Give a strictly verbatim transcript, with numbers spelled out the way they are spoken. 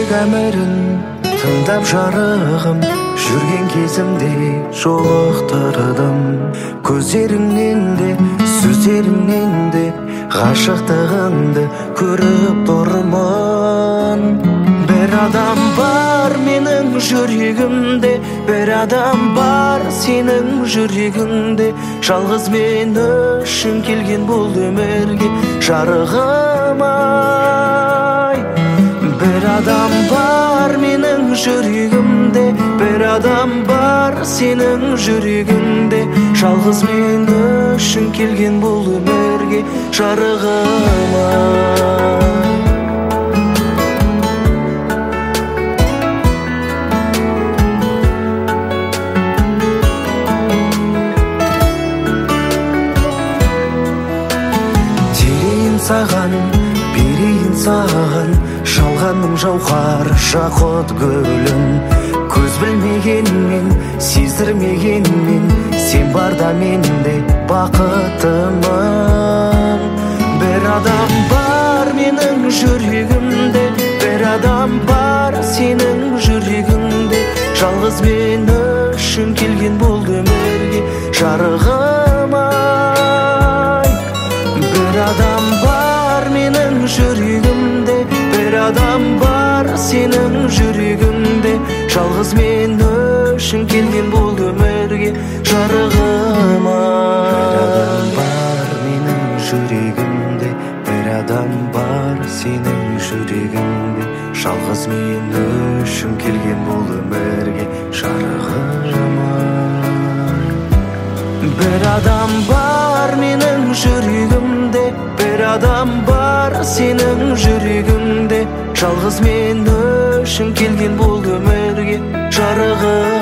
жүрек әмірін тыңдап жарығым, жүрген кезімде жолықтырдым. Көздеріңнен де сөздеріңнен де ғашықтығыңды көріп тұрмын. Бір адам бар менің жүрегімде, бір адам бар сенің жүрегіңде. Жалғыз мен үшін келген бұл өмірге жарығым ай. Бір адам бар менің жүрегімде, бір адам бар сенің жүрегіңде. Жалғыз мен үшін келген бұл өмірге жарығым ай. Саған берейін саған жалғанның жауһар жақұт гүлін. Көз білмегенмен, сездірмегенмен, сен барда менде бақытымын. Бір адам бар менің жүрегімде, бір адам бар сенің жүрегіңде. Жалғыз мен үшін келген бұл өмірге жарығым ай. Бір адам бар менің жүрегімде, бір адам бар сенің жүрегіңде. Жалғыз мен үшін келген бұл өмірге жарығым ай. Бір адам бар менің жүрегімде, бір адам бар сенің жүрегіңде. Жалғыз мен үшін келген бұл өмірге жарығым ай. Бір адам бар менің жүрегімде, бір адам бар сенің жүрегіңде. Жалғыз мен үшін келген бұл өмірге жарығым